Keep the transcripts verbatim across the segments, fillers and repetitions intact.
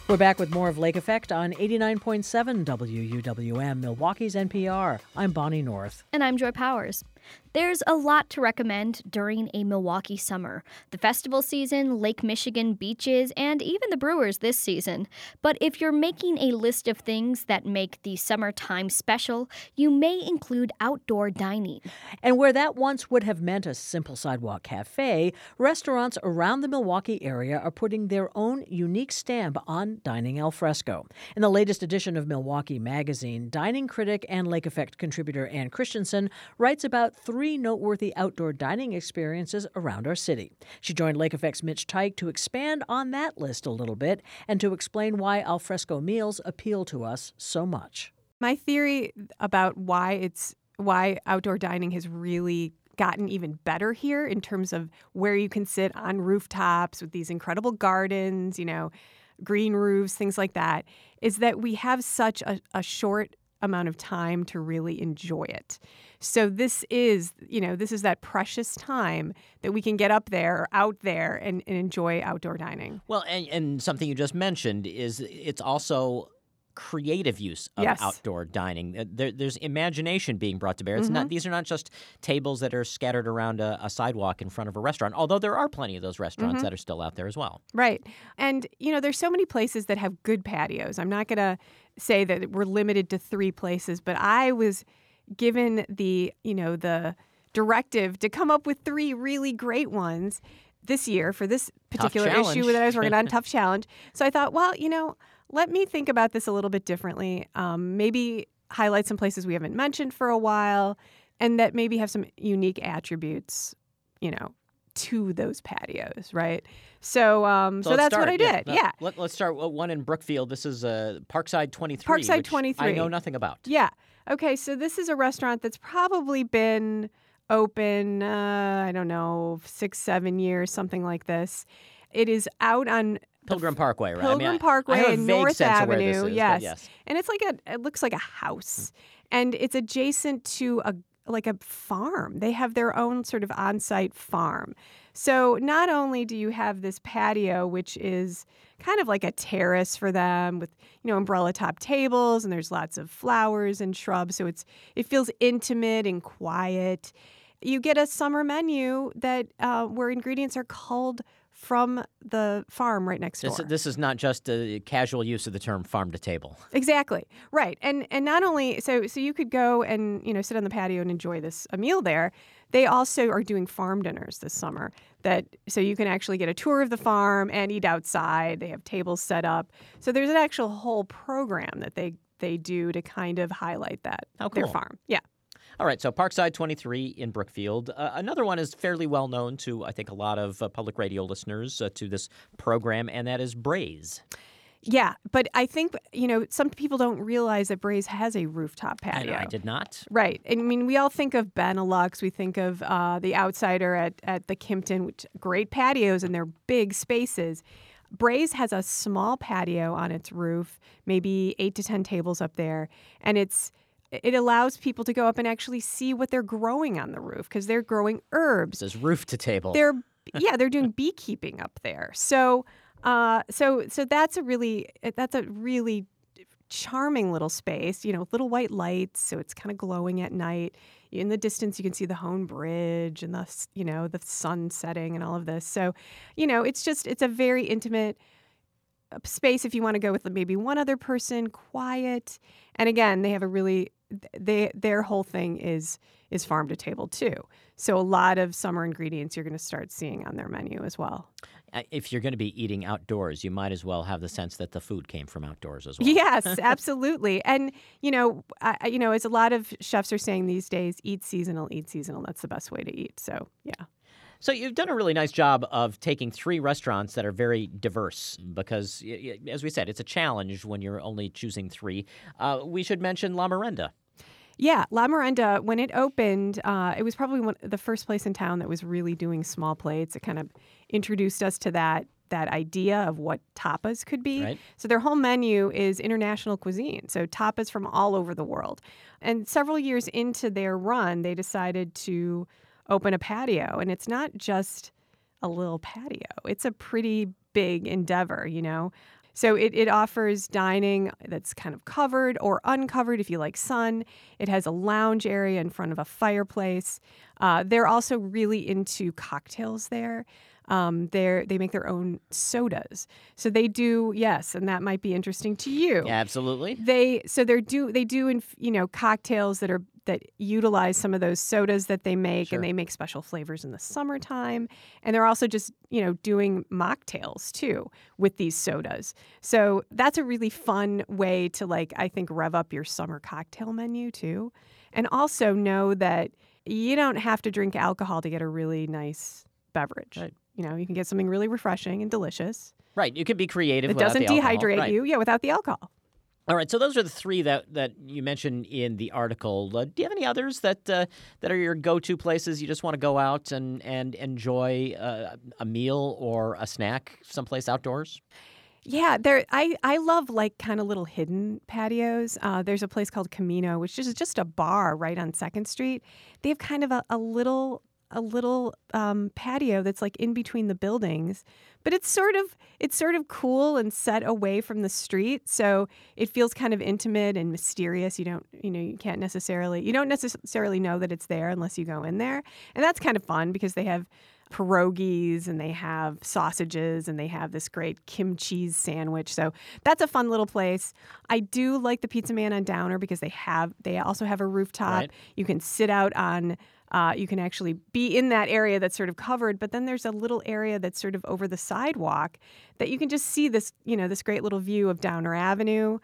We're back with more of Lake Effect on eighty-nine point seven W U W M, Milwaukee's N P R. I'm Bonnie North. And I'm Joy Powers. There's a lot to recommend during a Milwaukee summer. The festival season, Lake Michigan beaches, and even the Brewers this season. But if you're making a list of things that make the summertime special, you may include outdoor dining. And where that once would have meant a simple sidewalk cafe, restaurants around the Milwaukee area are putting their own unique stamp on dining al fresco. In the latest edition of Milwaukee Magazine, dining critic and Lake Effect contributor Ann Christensen writes about three noteworthy outdoor dining experiences around our city. She joined Lake Effect's Mitch Teich to expand on that list a little bit and to explain why al fresco meals appeal to us so much. My theory about why it's why outdoor dining has really gotten even better here in terms of where you can sit on rooftops with these incredible gardens, you know, green roofs, things like that, is that we have such a, a short amount of time to really enjoy it. So this is, you know, this is that precious time that we can get up there or out there and, and enjoy outdoor dining. Well, and, and something you just mentioned is it's also creative use of yes. outdoor dining. There, there's imagination being brought to bear. It's mm-hmm. not; these are not just tables that are scattered around a, a sidewalk in front of a restaurant, although there are plenty of those restaurants mm-hmm. that are still out there as well. Right. And, you know, there's so many places that have good patios. I'm not going to say that we're limited to three places, but I was given the, you know, the directive to come up with three really great ones this year for this particular issue that I was working on, tough challenge. So I thought, well, you know, let me think about this a little bit differently. Um, maybe highlight some places we haven't mentioned for a while and that maybe have some unique attributes, you know, to those patios, right? So um, so, so that's start. what I did, yeah. yeah. Let, let's start with one in Brookfield. This is uh, Parkside twenty-three, Parkside which twenty-three. I know nothing about. Yeah. Okay, so this is a restaurant that's probably been open, uh, I don't know, six, seven years, something like this. It is out on Pilgrim Parkway, right? Pilgrim I mean, Parkway I have a and vague North sense of where Avenue, this is, yes. yes. And it's like a, it looks like a house, and it's adjacent to a like a farm. They have their own sort of on-site farm. So not only do you have this patio, which is kind of like a terrace for them with, you know, umbrella top tables, and there's lots of flowers and shrubs. So it's it feels intimate and quiet. You get a summer menu that uh, where ingredients are culled from the farm right next door. This, this is not just a casual use of the term farm to table. Exactly. Right. And and not only so so you could go and, you know, sit on the patio and enjoy this a meal there. They also are doing farm dinners this summer. That so you can actually get a tour of the farm and eat outside. They have tables set up. So there's an actual whole program that they they do to kind of highlight that How their cool. farm. Yeah. All right, so Parkside twenty-three in Brookfield. Uh, another one is fairly well known to, I think, a lot of uh, public radio listeners uh, to this program, and that is Braze. Yeah, but I think, you know, some people don't realize that Braze has a rooftop patio. I, I did not. Right. I mean, we all think of Benelux. We think of uh, the Outsider at, at the Kimpton, which great patios and they're big spaces. Braze has a small patio on its roof, maybe eight to ten tables up there, and it's it allows people to go up and actually see what they're growing on the roof because they're growing herbs. This is roof to table. They're yeah, they're doing beekeeping up there. So, uh, so so that's a really that's a really charming little space. You know, little white lights, so it's kind of glowing at night. In the distance, you can see the Hone Bridge and the you know the sun setting and all of this. So, you know, it's just it's a very intimate space if you want to go with maybe one other person, quiet. And again, they have a really they their whole thing is is farm to table too. So a lot of summer ingredients you're going to start seeing on their menu as well. If you're going to be eating outdoors, you might as well have the sense that the food came from outdoors as well. Yes, absolutely. And you know, I, you know, as a lot of chefs are saying these days, eat seasonal, eat seasonal. That's the best way to eat. So yeah. So you've done a really nice job of taking three restaurants that are very diverse because, as we said, it's a challenge when you're only choosing three. Uh, we should mention La Merenda. Yeah, La Merenda, when it opened, uh, it was probably one, the first place in town that was really doing small plates. It kind of introduced us to that that idea of what tapas could be. Right. So their whole menu is international cuisine, so tapas from all over the world. And several years into their run, they decided to open a patio, and it's not just a little patio. It's a pretty big endeavor, you know. So it, it offers dining that's kind of covered or uncovered if you like sun. It has a lounge area in front of a fireplace. Uh, they're also really into cocktails there. Um, they they make their own sodas. So they do, yes, and that might be interesting to you. Absolutely. They so they do they do in, you know cocktails that are that utilize some of those sodas that they make, Sure. and they make special flavors in the summertime. And they're also just you know doing mocktails too with these sodas. So that's a really fun way to like I think rev up your summer cocktail menu too, and also know that you don't have to drink alcohol to get a really nice beverage. Right. You know, you can get something really refreshing and delicious. Right. You can be creative. It without doesn't the alcohol. dehydrate Right. you, yeah, without the alcohol. All right, so those are the three that, that you mentioned in the article. Uh, do you have any others that uh, that are your go-to places you just want to go out and, and enjoy uh, a meal or a snack someplace outdoors? Yeah, there. I, I love like kind of little hidden patios. Uh, there's a place called Camino, which is just a bar right on Second Street. They have kind of a, a little a little um, patio that's like in between the buildings, but it's sort of it's sort of cool and set away from the street, so it feels kind of intimate and mysterious. You don't you know you can't necessarily you don't necessarily know that it's there unless you go in there, and that's kind of fun because they have pierogies and they have sausages and they have this great kimchi sandwich. So that's a fun little place. I do like the Pizza Man on Downer because they have they also have a rooftop. Right. You can sit out on uh, you can actually be in that area that's sort of covered, but then there's a little area that's sort of over the sidewalk that you can just see this, you know, this great little view of Downer Avenue.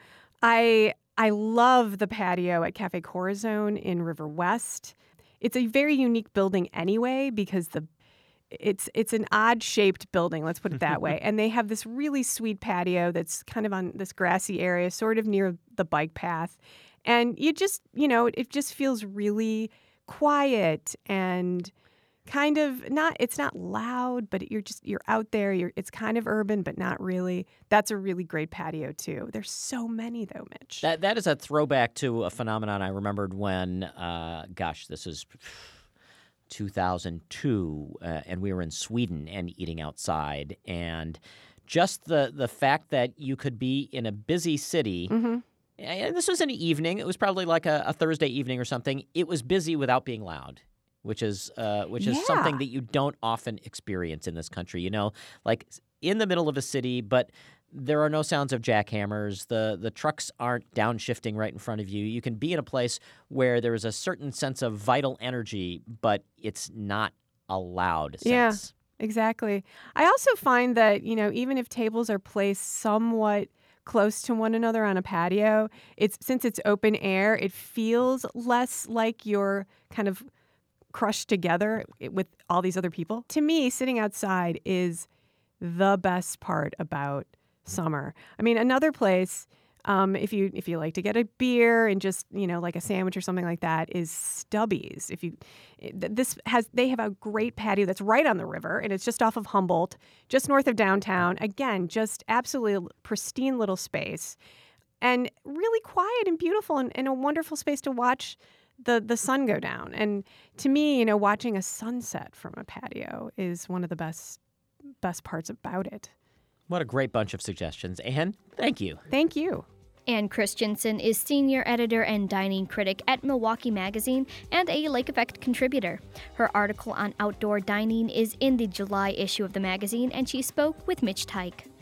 I I love the patio at Cafe Corazon in River West. It's a very unique building anyway because the It's it's an odd-shaped building, let's put it that way. And they have this really sweet patio that's kind of on this grassy area, sort of near the bike path. And you just, you know, it just feels really quiet and kind of not, it's not loud, but you're just, you're out there. You're, it's kind of urban, but not really. That's a really great patio, too. There's so many, though, Mitch. That That is a throwback to a phenomenon I remembered when, uh, gosh, this is two thousand two, uh, and we were in Sweden and eating outside. And just the, the fact that you could be in a busy city, Mm-hmm. and this was an evening, it was probably like a, a Thursday evening or something, it was busy without being loud. Which is uh, which is Yeah. something that you don't often experience in this country. You know, like in the middle of a city, but there are no sounds of jackhammers. The the trucks aren't downshifting right in front of you. You can be in a place where there is a certain sense of vital energy, but it's not a loud Yeah. sense. Exactly. I also find that, you know, even if tables are placed somewhat close to one another on a patio, it's since it's open air, it feels less like you're kind of crushed together with all these other people. To me, sitting outside is the best part about summer. I mean, another place, um, if you if you like to get a beer and just, you know, like a sandwich or something like that, is Stubby's. If you this has they have a great patio that's right on the river, and it's just off of Humboldt, just north of downtown. Again, just absolutely pristine little space, and really quiet and beautiful, and, and a wonderful space to watch the the sun go down. And to me, you know, watching a sunset from a patio is one of the best best parts about it. What a great bunch of suggestions. Anne, thank you. Thank you. Ann Christensen is senior editor and dining critic at Milwaukee Magazine and a Lake Effect contributor. Her article on outdoor dining is in the July issue of the magazine, and she spoke with Mitch Teich.